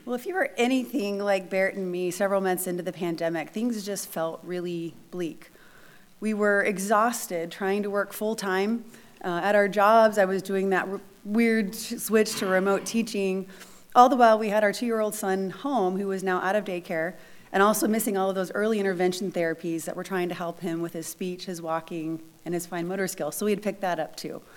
Well, if you were anything like Barrett and me, several months into the pandemic, things just felt really bleak. We were exhausted trying to work full-time. At our jobs, I was doing that weird switch to remote teaching. All the while, we had our 2-year-old son home, who was now out of daycare, and also missing all of those early intervention therapies that were trying to help him with his speech, his walking, and his fine motor skills. So we had picked that up too.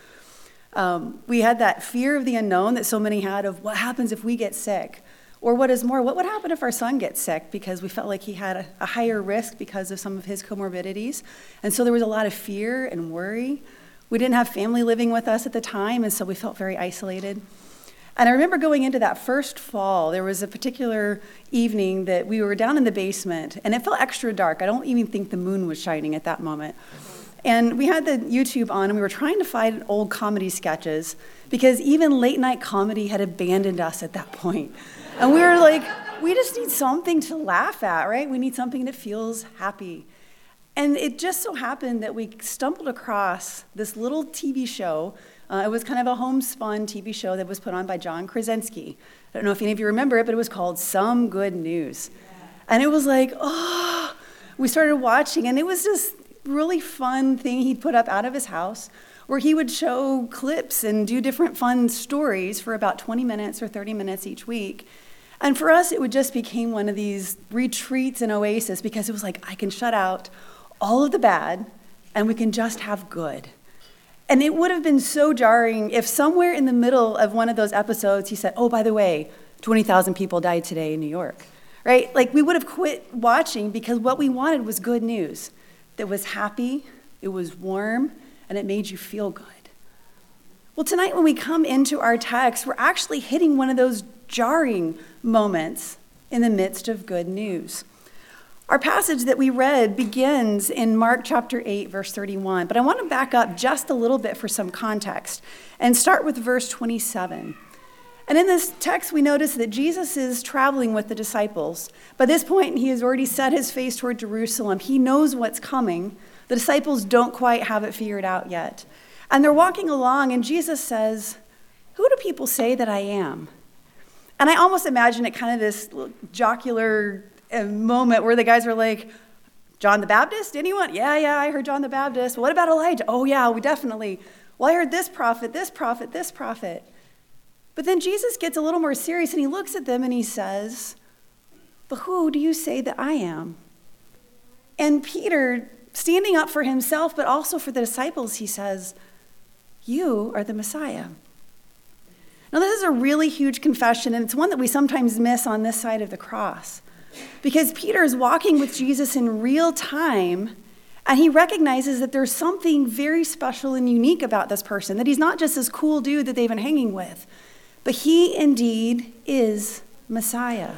We had that fear of the unknown that so many had of what happens if we get sick? Or what is more, what would happen if our son gets sick? Because we felt like he had a higher risk because of some of his comorbidities. And so there was a lot of fear and worry. We didn't have family living with us at the time, and so we felt very isolated. And I remember going into that first fall, there was a particular evening that we were down in the basement, and it felt extra dark. I don't even think the moon was shining at that moment. And we had the YouTube on, and we were trying to find old comedy sketches, because even late night comedy had abandoned us at that point. And we were like, we just need something to laugh at, right? We need something that feels happy. And it just so happened that we stumbled across this little TV show. It was kind of a homespun TV show that was put on by John Krasinski. I don't know if any of you remember it, but it was called Some Good News. And it was like, oh, we started watching, and it was this really fun thing he'd put up out of his house, where he would show clips and do different fun stories for about 20 minutes or 30 minutes each week. And for us, it would just became one of these retreats and oasis, because it was like, I can shut out all of the bad, and we can just have good. And it would have been so jarring if somewhere in the middle of one of those episodes, he said, oh, by the way, 20,000 people died today in New York, right? Like, we would have quit watching, because what we wanted was good news that was happy, it was warm, and it made you feel good. Well, tonight when we come into our text, we're actually hitting one of those jarring moments in the midst of good news. Our passage that we read begins in Mark chapter 8, verse 31, but I want to back up just a little bit for some context and start with verse 27. And in this text, we notice that Jesus is traveling with the disciples. By this point, he has already set his face toward Jerusalem. He knows what's coming. The disciples don't quite have it figured out yet. And they're walking along, and Jesus says, who do people say that I am? And I almost imagine it kind of this jocular moment where the guys were like, John the Baptist? Anyone? Yeah, I heard John the Baptist. What about Elijah? Oh, yeah, we definitely. Well, I heard this prophet, this prophet, this prophet. But then Jesus gets a little more serious, and he looks at them and he says, but who do you say that I am? And Peter, standing up for himself, but also for the disciples, he says, you are the Messiah. Now, this is a really huge confession, and it's one that we sometimes miss on this side of the cross. Because Peter is walking with Jesus in real time, and he recognizes that there's something very special and unique about this person, that he's not just this cool dude that they've been hanging with, but he indeed is Messiah.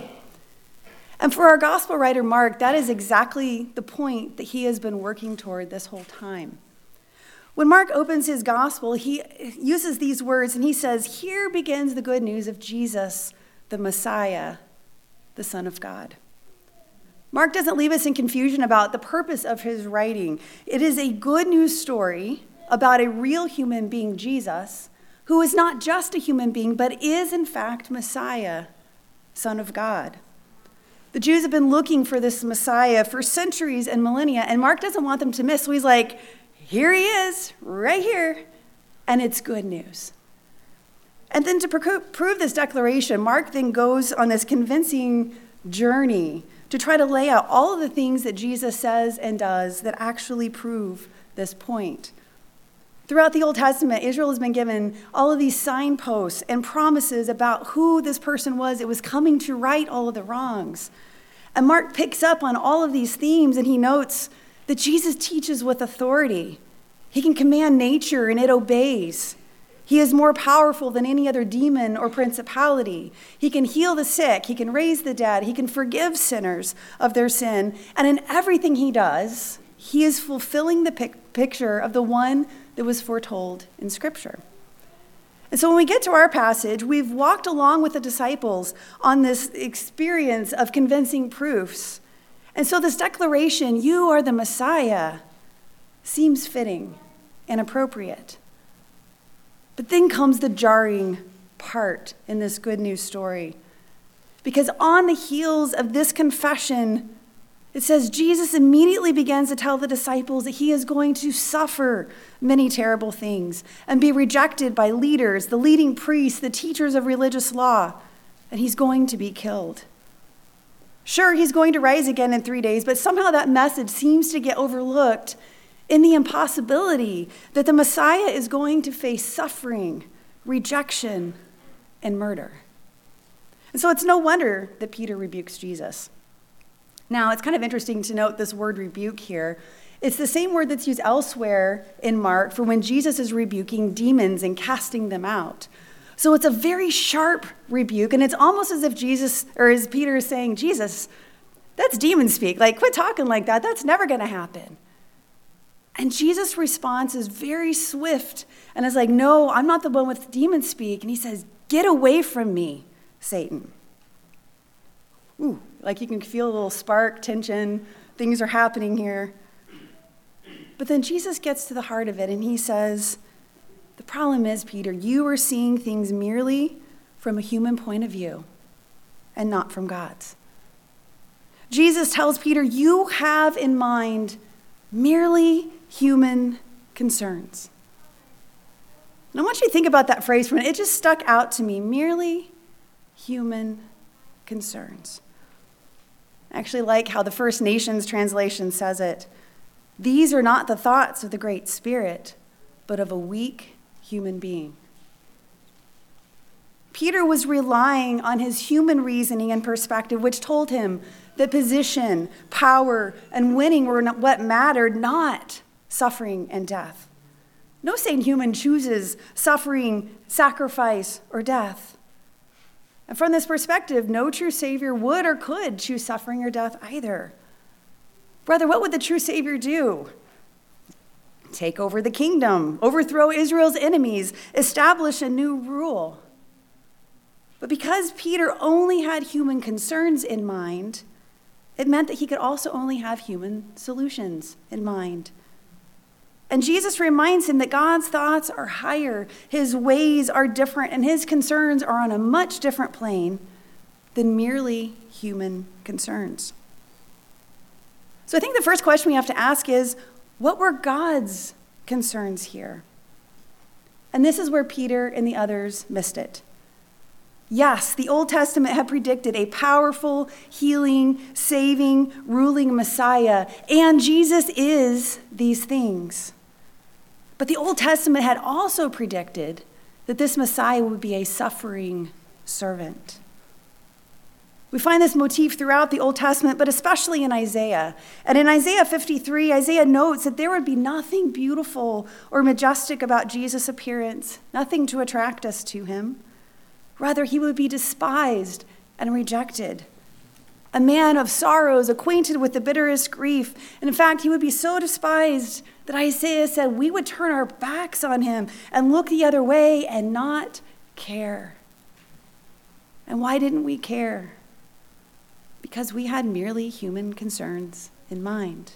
And for our gospel writer, Mark, that is exactly the point that he has been working toward this whole time. When Mark opens his gospel, he uses these words, and he says, here begins the good news of Jesus, the Messiah, the Son of God. Mark doesn't leave us in confusion about the purpose of his writing. It is a good news story about a real human being, Jesus, who is not just a human being, but is in fact Messiah, Son of God. The Jews have been looking for this Messiah for centuries and millennia, and Mark doesn't want them to miss, so he's like, here he is, right here, and it's good news. And then to prove this declaration, Mark then goes on this convincing journey to try to lay out all of the things that Jesus says and does that actually prove this point. Throughout the Old Testament, Israel has been given all of these signposts and promises about who this person was. It was coming to right all of the wrongs. And Mark picks up on all of these themes, and he notes that Jesus teaches with authority. He can command nature, and it obeys. He is more powerful than any other demon or principality. He can heal the sick. He can raise the dead. He can forgive sinners of their sin. And in everything he does, he is fulfilling the picture of the one that was foretold in Scripture. And so when we get to our passage, we've walked along with the disciples on this experience of convincing proofs. And so this declaration, you are the Messiah, seems fitting and appropriate. But then comes the jarring part in this good news story. Because on the heels of this confession, it says Jesus immediately begins to tell the disciples that he is going to suffer many terrible things and be rejected by leaders, the leading priests, the teachers of religious law, and he's going to be killed. Sure, he's going to rise again in 3 days, but somehow that message seems to get overlooked in the impossibility that the Messiah is going to face suffering, rejection, and murder. And so it's no wonder that Peter rebukes Jesus. Now, it's kind of interesting to note this word rebuke here. It's the same word that's used elsewhere in Mark for when Jesus is rebuking demons and casting them out. So it's a very sharp rebuke, and it's almost as if as Peter is saying, Jesus, that's demon speak. Like, quit talking like that. That's never going to happen. And Jesus' response is very swift and is like, no, I'm not the one with demon speak. And he says, get away from me, Satan. Ooh, like you can feel a little spark, tension, things are happening here. But then Jesus gets to the heart of it and he says, the problem is, Peter, you are seeing things merely from a human point of view and not from God's. Jesus tells Peter, you have in mind merely human concerns. And I want you to think about that phrase for a minute. It just stuck out to me, merely human concerns. I actually like how the First Nations translation says it. These are not the thoughts of the Great Spirit, but of a weak human being. Peter was relying on his human reasoning and perspective, which told him that position, power, and winning were what mattered, not suffering and death. No sane human chooses suffering, sacrifice, or death. And from this perspective, no true Savior would or could choose suffering or death either. Brother, what would the true Savior do? Take over the kingdom, overthrow Israel's enemies, establish a new rule. But because Peter only had human concerns in mind, it meant that he could also only have human solutions in mind. And Jesus reminds him that God's thoughts are higher, his ways are different, and his concerns are on a much different plane than merely human concerns. So I think the first question we have to ask is, what were God's concerns here? And this is where Peter and the others missed it. Yes, the Old Testament had predicted a powerful, healing, saving, ruling Messiah, and Jesus is these things. But the Old Testament had also predicted that this Messiah would be a suffering servant. We find this motif throughout the Old Testament, but especially in Isaiah. And in Isaiah 53, Isaiah notes that there would be nothing beautiful or majestic about Jesus' appearance, nothing to attract us to him. Rather, he would be despised and rejected. A man of sorrows, acquainted with the bitterest grief. And in fact, he would be so despised that Isaiah said we would turn our backs on him and look the other way and not care. And why didn't we care? Because we had merely human concerns in mind.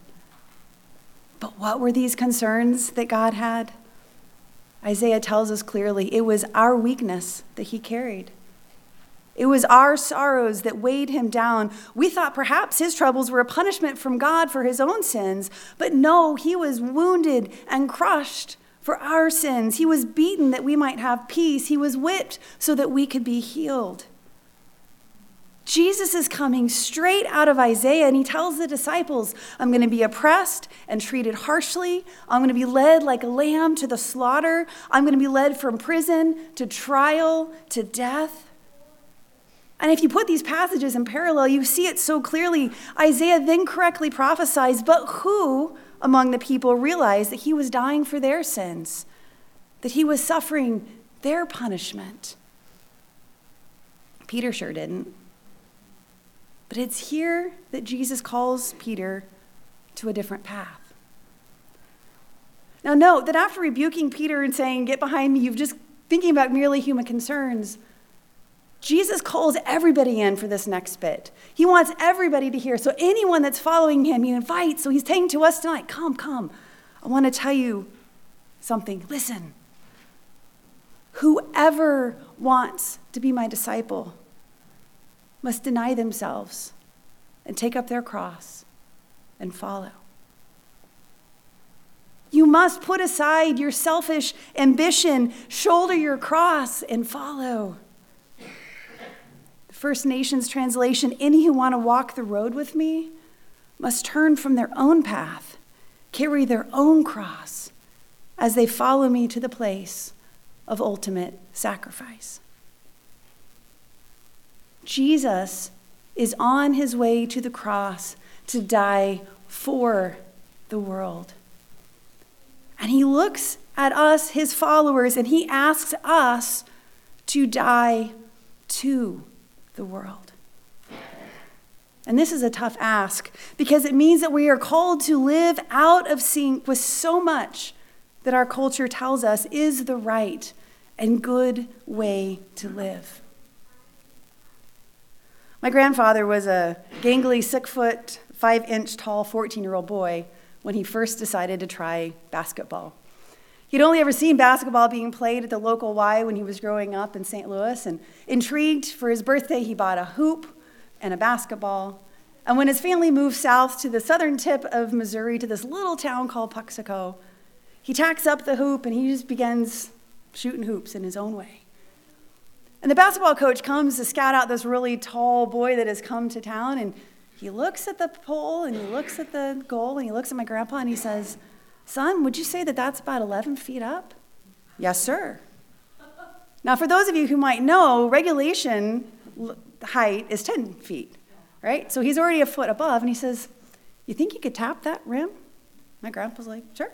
But what were these concerns that God had? Isaiah tells us clearly it was our weakness that he carried. It was our sorrows that weighed him down. We thought perhaps his troubles were a punishment from God for his own sins, but no, he was wounded and crushed for our sins. He was beaten that we might have peace. He was whipped so that we could be healed. Jesus is coming straight out of Isaiah, and he tells the disciples, I'm going to be oppressed and treated harshly. I'm going to be led like a lamb to the slaughter. I'm going to be led from prison to trial to death. And if you put these passages in parallel, you see it so clearly. Isaiah then correctly prophesies, but who among the people realized that he was dying for their sins, that he was suffering their punishment? Peter sure didn't. But it's here that Jesus calls Peter to a different path. Now note that after rebuking Peter and saying, get behind me, you've just thinking about merely human concerns, Jesus calls everybody in for this next bit. He wants everybody to hear. So anyone that's following him, he invites. So he's saying to us tonight, come. I want to tell you something. Listen. Whoever wants to be my disciple must deny themselves and take up their cross and follow. You must put aside your selfish ambition, shoulder your cross, and follow. The First Nations translation, any who want to walk the road with me must turn from their own path, carry their own cross as they follow me to the place of ultimate sacrifice. Jesus is on his way to the cross to die for the world. And he looks at us, his followers, and he asks us to die to the world. And this is a tough ask because it means that we are called to live out of sync with so much that our culture tells us is the right and good way to live. My grandfather was a gangly 6-foot, 5-inch tall 14-year-old boy when he first decided to try basketball. He'd only ever seen basketball being played at the local Y when he was growing up in St. Louis, and intrigued, for his birthday, he bought a hoop and a basketball. And when his family moved south to the southern tip of Missouri to this little town called Puxico, he tacks up the hoop and he just begins shooting hoops in his own way. And the basketball coach comes to scout out this really tall boy that has come to town, and he looks at the pole and he looks at the goal and he looks at my grandpa and he says, "Son, would you say that that's about 11 feet up?" "Yes, sir." Now, for those of you who might know, regulation height is 10 feet, right? So he's already a foot above, and he says, "You think you could tap that rim?" My grandpa's like, "Sure."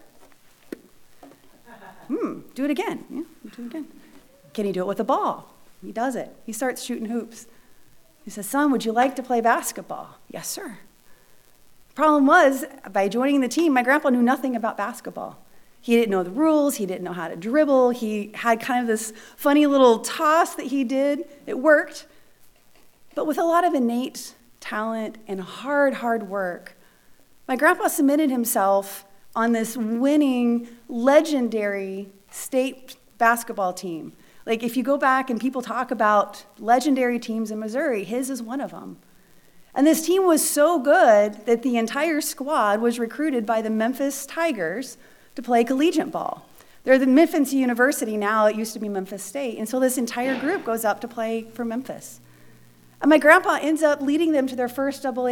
Do it again. Yeah, do it again. Can he do it with a ball? He does it. He starts shooting hoops. He says, "Son, would you like to play basketball?" "Yes, sir." Problem was, by joining the team, my grandpa knew nothing about basketball. He didn't know the rules. He didn't know how to dribble. He had kind of this funny little toss that he did. It worked. But with a lot of innate talent and hard work, my grandpa submitted himself on this winning, legendary state basketball team. Like, if you go back and people talk about legendary teams in Missouri, his is one of them. And this team was so good that the entire squad was recruited by the Memphis Tigers to play collegiate ball. They're the Memphis University now. It used to be Memphis State. And so this entire group goes up to play for Memphis. And my grandpa ends up leading them to their first double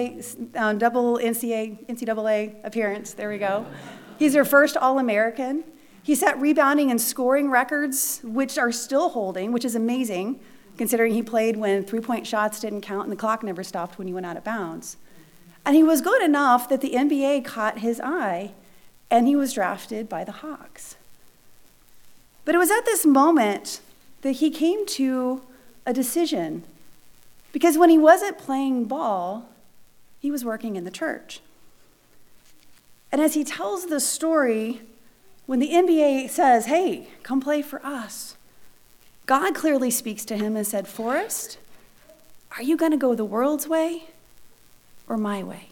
NCAA appearance. There we go. He's their first All-American. He set rebounding and scoring records, which are still holding, which is amazing, considering he played when three-point shots didn't count and the clock never stopped when he went out of bounds. And he was good enough that the NBA caught his eye, and he was drafted by the Hawks. But it was at this moment that he came to a decision, because when he wasn't playing ball, he was working in the church. And as he tells the story, when the NBA says, "Hey, come play for us," God clearly speaks to him and said, "Forrest, are you going to go the world's way or my way?"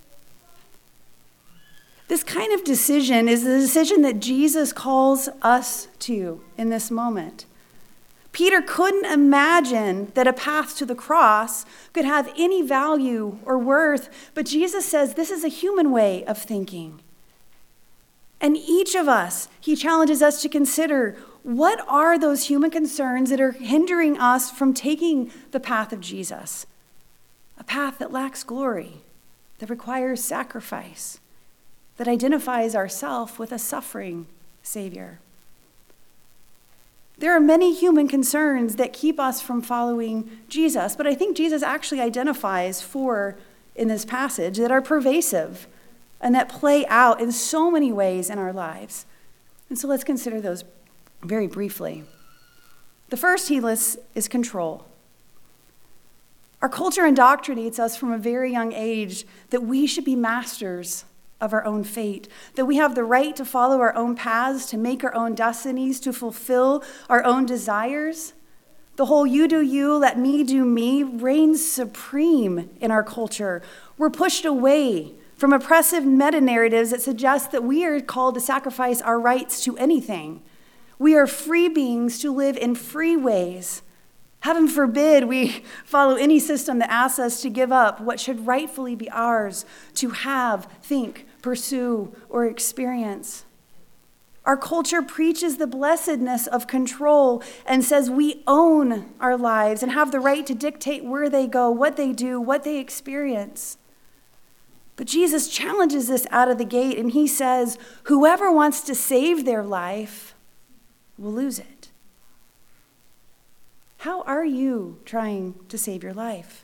This kind of decision is the decision that Jesus calls us to in this moment. Peter couldn't imagine that a path to the cross could have any value or worth, but Jesus says this is a human way of thinking. And each of us, he challenges us to consider, what are those human concerns that are hindering us from taking the path of Jesus? A path that lacks glory, that requires sacrifice, that identifies ourselves with a suffering Savior. There are many human concerns that keep us from following Jesus, but I think Jesus actually identifies 4 in this passage that are pervasive and that play out in so many ways in our lives. And so let's consider those very briefly. The first he lists is control. Our culture indoctrinates us from a very young age that we should be masters of our own fate, that we have the right to follow our own paths, to make our own destinies, to fulfill our own desires. The whole "you do you, let me do me" reigns supreme in our culture. We're pushed away from oppressive meta-narratives that suggest that we are called to sacrifice our rights to anything. We are free beings to live in free ways, Heaven forbid we follow any system that asks us to give up what should rightfully be ours to have, think, pursue, or experience. Our culture preaches the blessedness of control and says we own our lives and have the right to dictate where they go, what they do, what they experience. But Jesus challenges this out of the gate, and he says, whoever wants to save their life will lose it. How are you trying to save your life?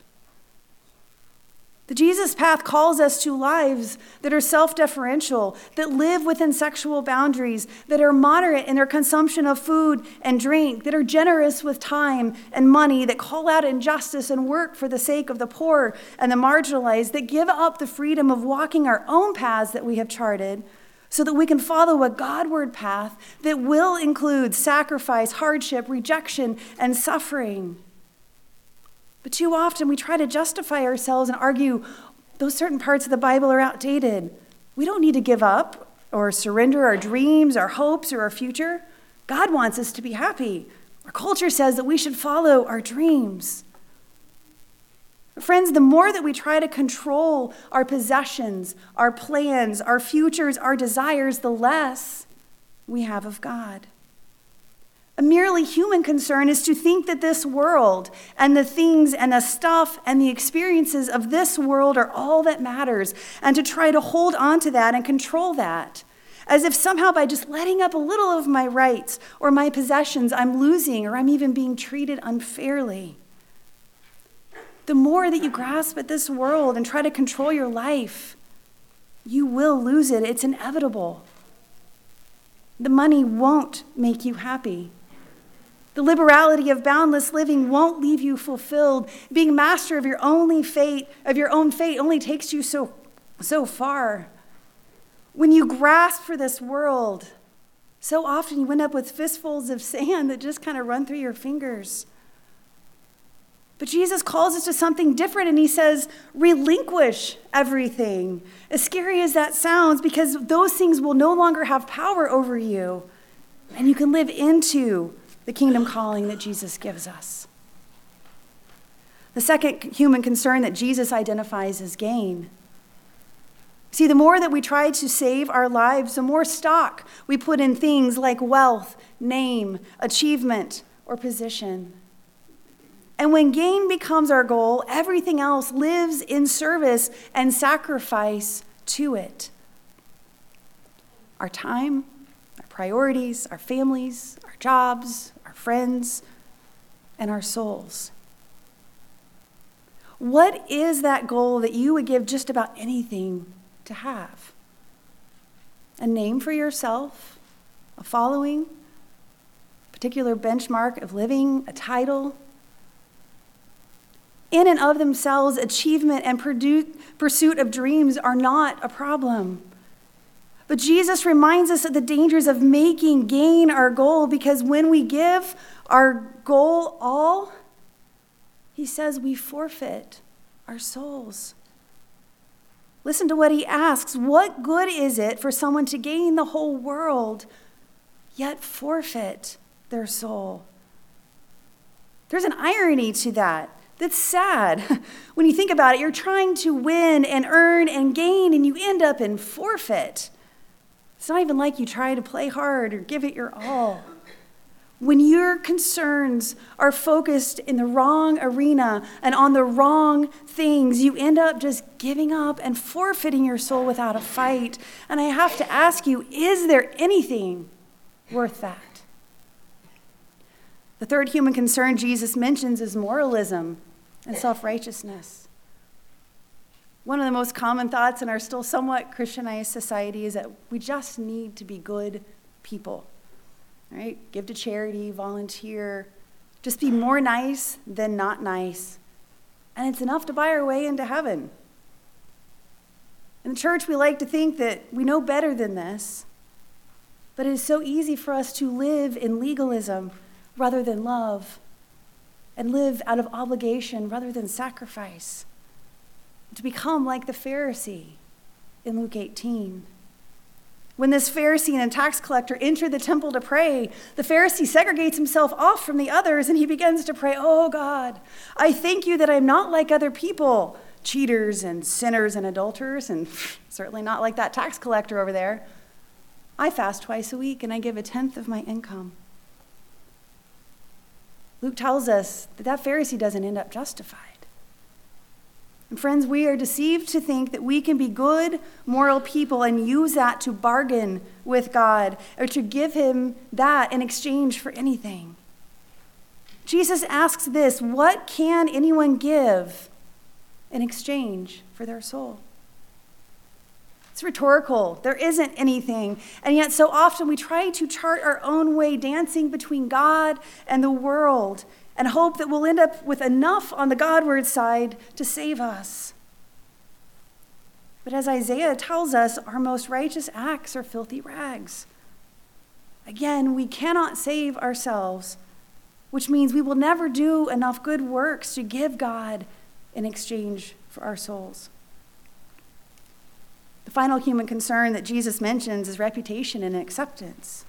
The Jesus path calls us to lives that are self-deferential, that live within sexual boundaries, that are moderate in their consumption of food and drink, that are generous with time and money, that call out injustice and work for the sake of the poor and the marginalized, that give up the freedom of walking our own paths that we have charted so that we can follow a Godward path that will include sacrifice, hardship, rejection, and suffering. But too often we try to justify ourselves and argue those certain parts of the Bible are outdated. We don't need to give up or surrender our dreams, our hopes, or our future. God wants us to be happy. Our culture says that we should follow our dreams. Friends, the more that we try to control our possessions, our plans, our futures, our desires, the less we have of God. A merely human concern is to think that this world and the things and the stuff and the experiences of this world are all that matters, and to try to hold on to that and control that, as if somehow by just letting up a little of my rights or my possessions, I'm losing or I'm even being treated unfairly. The more that you grasp at this world and try to control your life, you will lose it. It's inevitable. The money won't make you happy. The liberality of boundless living won't leave you fulfilled. Being master of your own fate only takes you so far. When you grasp for this world, so often you end up with fistfuls of sand that just kind of run through your fingers. But Jesus calls us to something different, and he says, relinquish everything. As scary as that sounds, because those things will no longer have power over you, and you can live into the kingdom calling that Jesus gives us. The second human concern that Jesus identifies is gain. See, the more that we try to save our lives, the more stock we put in things like wealth, name, achievement, or position. And when gain becomes our goal, everything else lives in service and sacrifice to it. Our time, our priorities, our families, our jobs, our friends, and our souls. What is that goal that you would give just about anything to have? A name for yourself, a following, a particular benchmark of living, a title? In and of themselves, achievement and pursuit of dreams are not a problem. But Jesus reminds us of the dangers of making gain our goal, because when we give our goal all, he says we forfeit our souls. Listen to what he asks. What good is it for someone to gain the whole world, yet forfeit their soul? There's an irony to that. That's sad. When you think about it, you're trying to win and earn and gain, and you end up in forfeit. It's not even like you try to play hard or give it your all. When your concerns are focused in the wrong arena and on the wrong things, you end up just giving up and forfeiting your soul without a fight. And I have to ask you, is there anything worth that? The third human concern Jesus mentions is moralism and self-righteousness. One of the most common thoughts in our still somewhat Christianized society is that we just need to be good people, right? Give to charity, volunteer, just be more nice than not nice. And it's enough to buy our way into heaven. In the church, we like to think that we know better than this, but it is so easy for us to live in legalism rather than love, and live out of obligation rather than sacrifice, to become like the Pharisee in Luke 18. When this Pharisee and tax collector enter the temple to pray, the Pharisee segregates himself off from the others and he begins to pray, "Oh God, I thank you that I'm not like other people, cheaters and sinners and adulterers, and certainly not like that tax collector over there. I fast twice a week and I give a tenth of my income." Luke tells us that that Pharisee doesn't end up justified. And friends, we are deceived to think that we can be good, moral people and use that to bargain with God or to give him that in exchange for anything. Jesus asks this: what can anyone give in exchange for their soul? It's rhetorical. There isn't anything. And yet so often we try to chart our own way, dancing between God and the world, and hope that we'll end up with enough on the Godward side to save us. But as Isaiah tells us, our most righteous acts are filthy rags. Again, we cannot save ourselves, which means we will never do enough good works to give God in exchange for our souls. The final human concern that Jesus mentions is reputation and acceptance.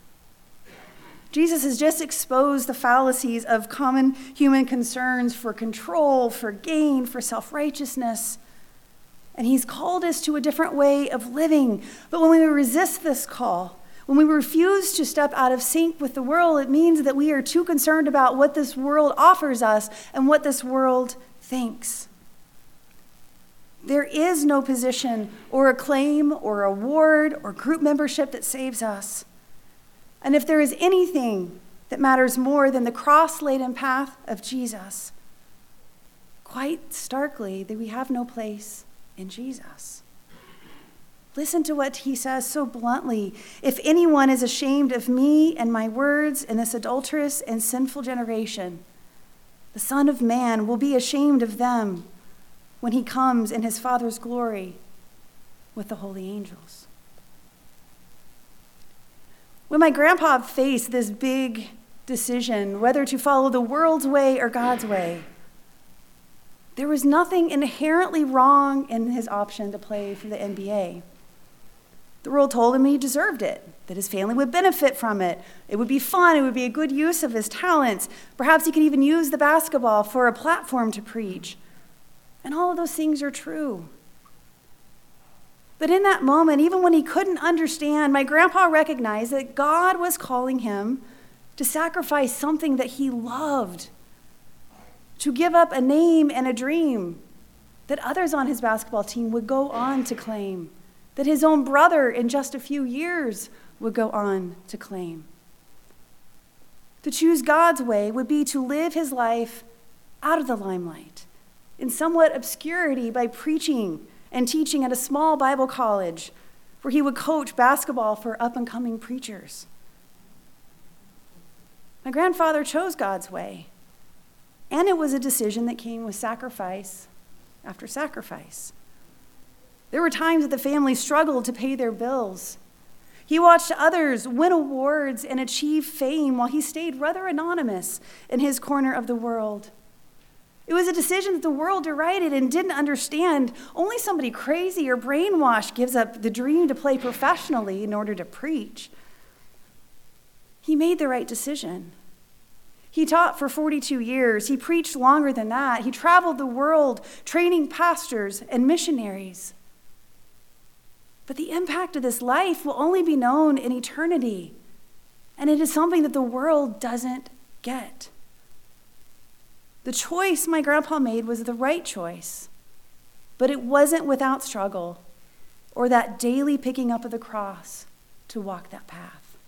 Jesus has just exposed the fallacies of common human concerns for control, for gain, for self-righteousness. And he's called us to a different way of living. But when we resist this call, when we refuse to step out of sync with the world, it means that we are too concerned about what this world offers us and what this world thinks. There is no position or acclaim or award or group membership that saves us. And if there is anything that matters more than the cross-laden path of Jesus, quite starkly, that we have no place in Jesus. Listen to what he says so bluntly: "If anyone is ashamed of me and my words in this adulterous and sinful generation, the Son of Man will be ashamed of them when he comes in his Father's glory with the holy angels." When my grandpa faced this big decision, whether to follow the world's way or God's way, there was nothing inherently wrong in his option to play for the NBA. The world told him he deserved it, that his family would benefit from it. It would be fun. It would be a good use of his talents. Perhaps he could even use the basketball for a platform to preach. And all of those things are true. But in that moment, even when he couldn't understand, my grandpa recognized that God was calling him to sacrifice something that he loved, to give up a name and a dream that others on his basketball team would go on to claim, that his own brother in just a few years would go on to claim. To choose God's way would be to live his life out of the limelight, in somewhat obscurity, by preaching and teaching at a small Bible college where he would coach basketball for up-and-coming preachers. My grandfather chose God's way, and it was a decision that came with sacrifice after sacrifice. There were times that the family struggled to pay their bills. He watched others win awards and achieve fame while he stayed rather anonymous in his corner of the world. It was a decision that the world derided and didn't understand. Only somebody crazy or brainwashed gives up the dream to play professionally in order to preach. He made the right decision. He taught for 42 years. He preached longer than that. He traveled the world training pastors and missionaries. But the impact of this life will only be known in eternity. And it is something that the world doesn't get. The choice my grandpa made was the right choice, but it wasn't without struggle or that daily picking up of the cross to walk that path.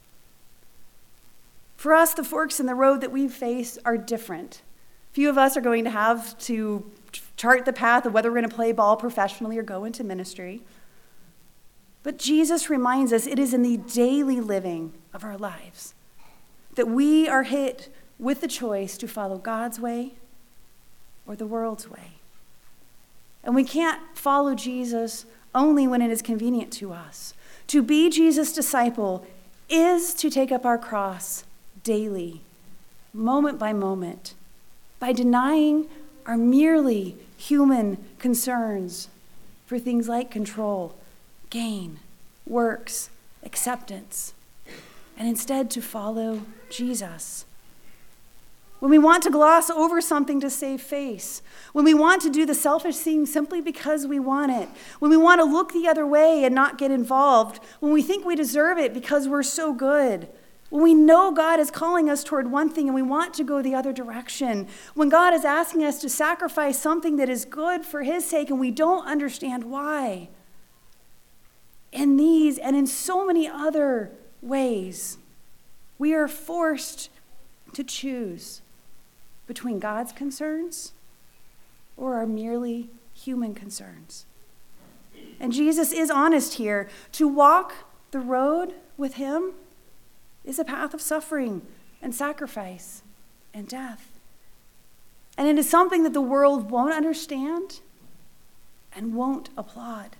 For us, the forks in the road that we face are different. Few of us are going to have to chart the path of whether we're going to play ball professionally or go into ministry. But Jesus reminds us it is in the daily living of our lives that we are hit with the choice to follow God's way or the world's way. And we can't follow Jesus only when it is convenient to us. To be Jesus' disciple is to take up our cross daily, moment by moment, by denying our merely human concerns for things like control, gain, works, acceptance, and instead to follow Jesus. When we want to gloss over something to save face, when we want to do the selfish thing simply because we want it, when we want to look the other way and not get involved, when we think we deserve it because we're so good, when we know God is calling us toward one thing and we want to go the other direction, when God is asking us to sacrifice something that is good for his sake and we don't understand why. In these and in so many other ways, we are forced to choose between God's concerns or our merely human concerns. And Jesus is honest here. To walk the road with him is a path of suffering and sacrifice and death. And it is something that the world won't understand and won't applaud.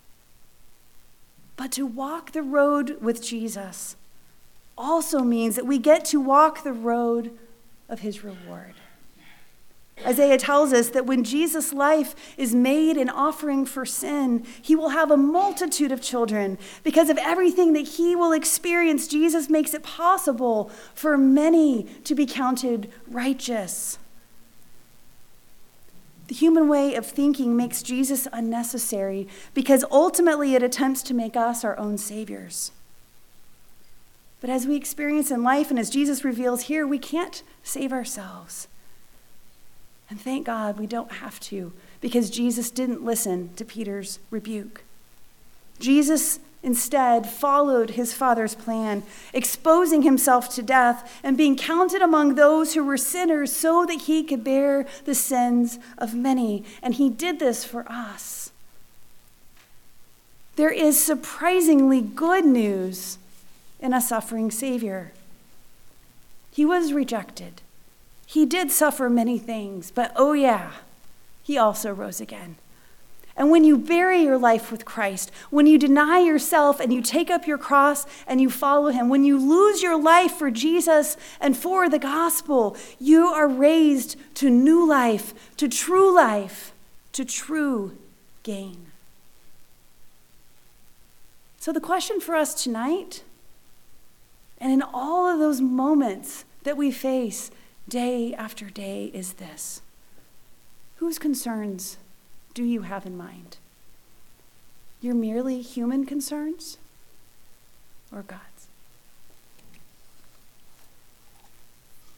But to walk the road with Jesus also means that we get to walk the road of his reward. Isaiah tells us that when Jesus' life is made an offering for sin, he will have a multitude of children. Because of everything that he will experience, Jesus makes it possible for many to be counted righteous. The human way of thinking makes Jesus unnecessary because ultimately it attempts to make us our own saviors. But as we experience in life and as Jesus reveals here, we can't save ourselves. And thank God we don't have to, because Jesus didn't listen to Peter's rebuke. Jesus instead followed his Father's plan, exposing himself to death and being counted among those who were sinners so that he could bear the sins of many. And he did this for us. There is surprisingly good news in a suffering Savior. He was rejected. He did suffer many things, but oh yeah, he also rose again. And when you bury your life with Christ, when you deny yourself and you take up your cross and you follow him, when you lose your life for Jesus and for the gospel, you are raised to new life, to true gain. So the question for us tonight, and in all of those moments that we face day after day, is this: whose concerns do you have in mind? Your merely human concerns or God?